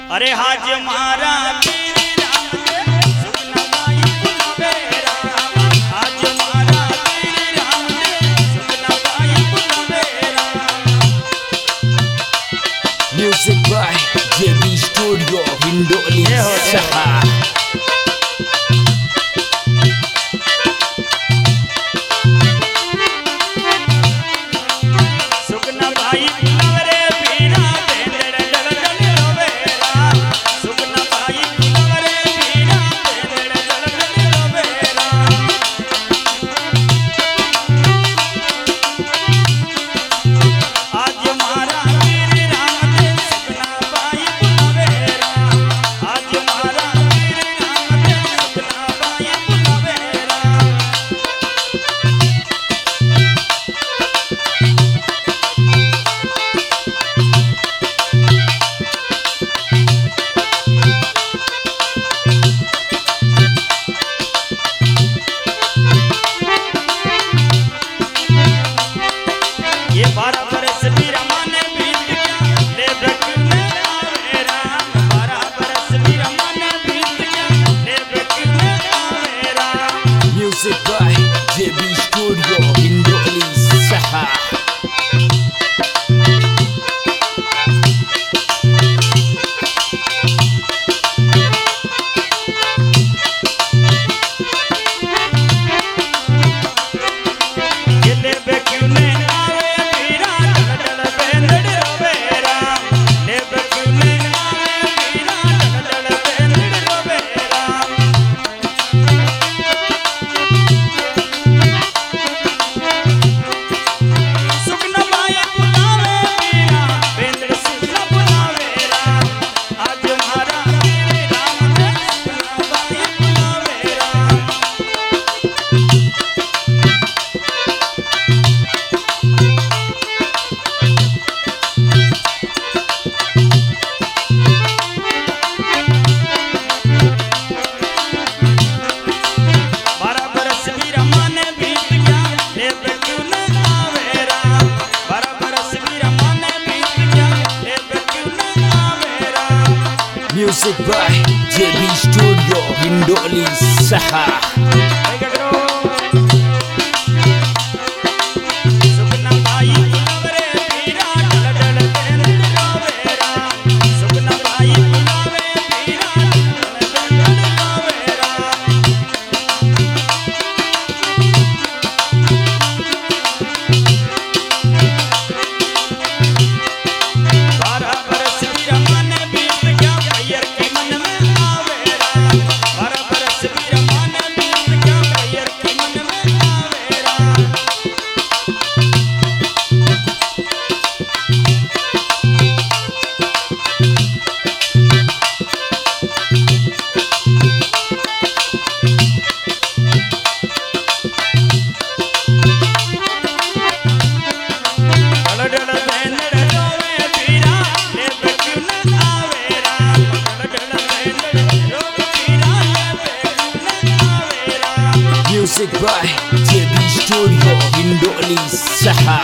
अरे हाज मारा तेरे राम दे सुगना बाई बुलावे राम। हाज मारा तेरे राम दे सुगना बाई बुलावे Ram. Music by JB Studio Hindoli Saha। सुगना भाई बुलावे रे पीरा बेंदड़ डल डल रोवे राम। सुगना भाई बुलावे रे पीरा बेंदड़ डल डल रोवे राम। आज मारा तेरे राम दे सुगना भाई बुलावे राम। आज मारा तेरे राम दे सुगना भाई बुलावे राम। ये 12 बरस भी रमाने बीत गया ले ब्रह्म आवे राम। 12 बरस भी रमाने बीत गया ले ब्रह्म आवे Ram. Music by JB Studio Hindoli Saha। ये ले ब्रह्म आवे पीरा डल डल बेंदड़ रोवे राम। ले ब्रह्म आवे पीरा डल डल बेंदड़ रोवे राम। सुगना बाई बुलावे पीरा बेंदड़ सुगना बुलावे राम। आज मारा तेरे राम दे सुगना बाई बुलावे राम। बारह बरस भी रमाने बीत गया ले ब्रह्म आवे राम। 12 बरस भी रमाने बीत गया ले ब्रह्म आवे Ram. Music by JB Studio Hindoli Saha। सुगना भाई बुलावे रे पीरा डल डल बेंदड़ रोवे राम। सुगना भाई बुलावे पीरा डल डल रोवे राम। बारह बरस भी रमाने बीत गया भैयर के मन में आवे राम। 12 बरस भी रमाने बीत गया भैयर के मन में आवे राम। डल डल बेंदड़ रोवे पीरा ले ब्रह्म आवे राम। डल डल बेंदड़ रोवे पीरा ले ब्रह्म आवे Ram. Music by JB Studio Hindoli Saha।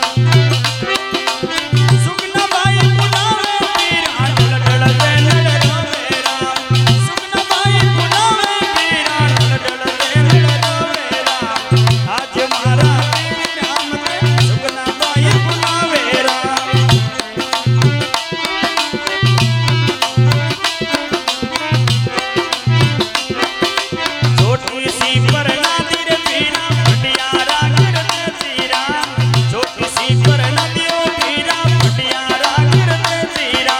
Sugna Bai बुलावे पीरा डल डल बेंदड़ रोवे राम। सुगना बाई बुलावे पीरा डल डल बेंदड़ रोवे राम। आज मारा तेरे राम दे सुगना बाई बुलावे राम। छोटी सी पर नदी रे पीरा फटियारा गिरते तीरा। छोटी सी पर नदियों पीरा फटियारा गिरते तीरा।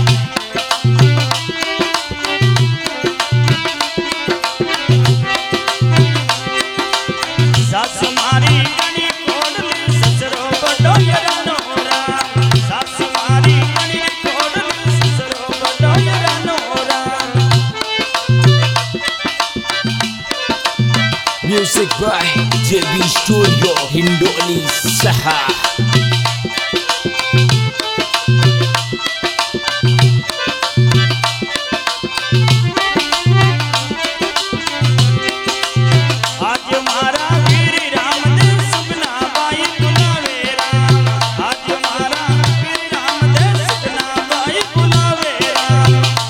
सासु मारी कणी कोडली ससुरो बड़ो यरानो राम। सासु मारी कणी कोडली ससुरो बड़ो यरानो Ram. Music by JB Studio Hindoli Saha। आज मारा वीर राम दे सुगना बाई बुलावे राम। आज मारा वीर राम दे सुगना बाई बुलावे राम।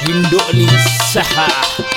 Hindoli Saha.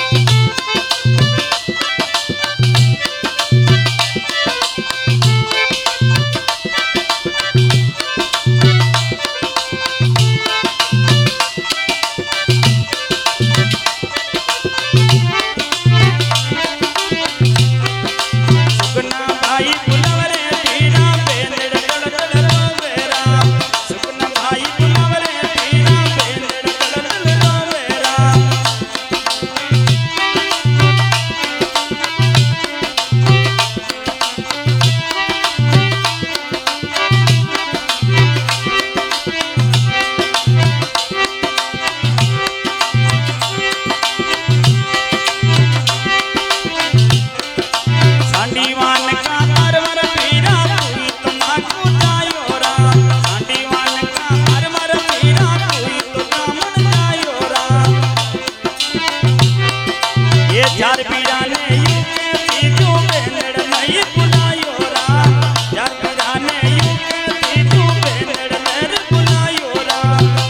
चार पीड़ा ने यूं के तू बेनड़ नहीं बुलायो रा चार पीड़ा ने यूं के तू बेनड़ नहीं बुलायो रा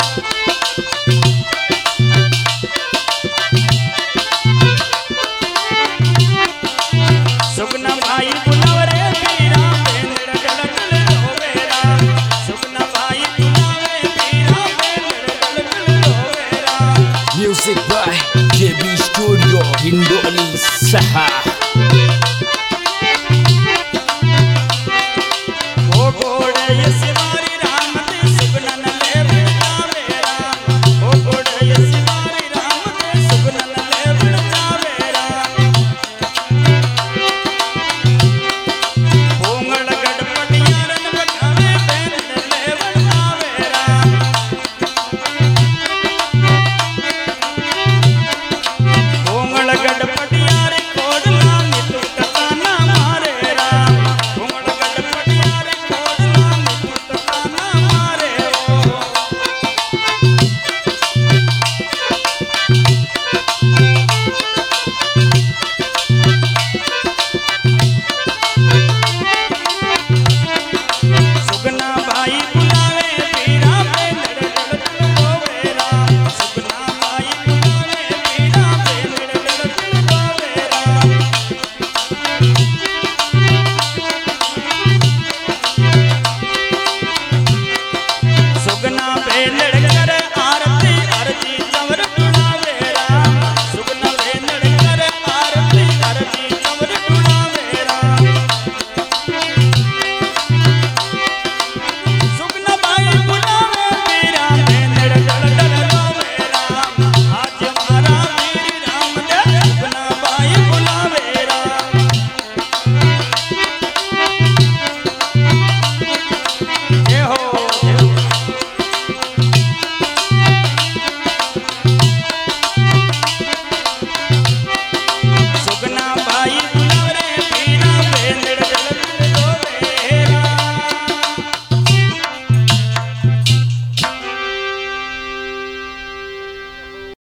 सुगना भाई बुलावे पीरा बेनड़ गल गल रोवेरा सुगना भाई बुलावे पीरा बेनड़ गल गल रोवेरा Music by JB Studio Hindoli Saha.